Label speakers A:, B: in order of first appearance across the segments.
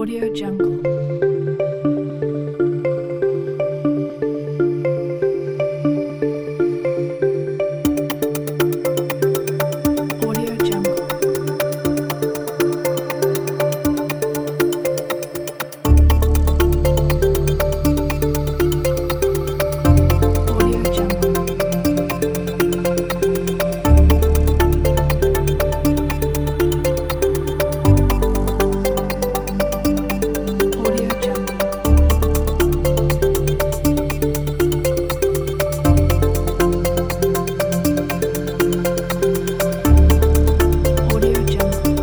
A: Audio Jungle. Audio Jungle. Audio Jungle. Audio Jungle. Audio Jungle.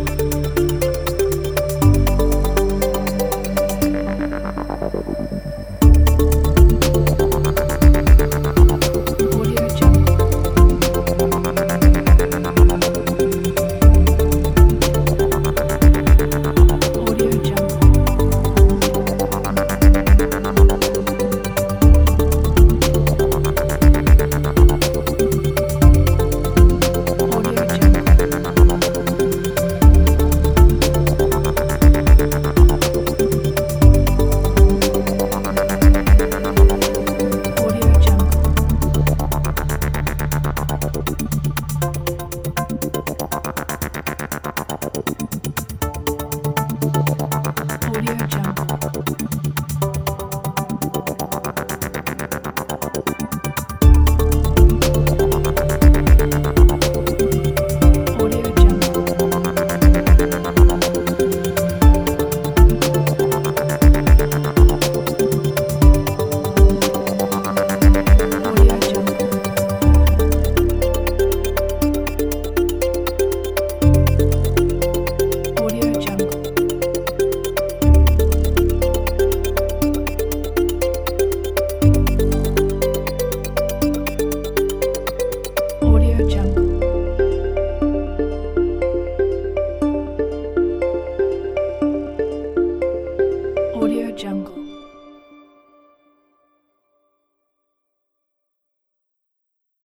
A: Audio Jungle. Audio Jungle. Audio Jungle. Audio Jungle. Audio Jungle. Audio Jungle. Audio Jungle. Audio Jungle. Audio Jungle. Audio Jungle.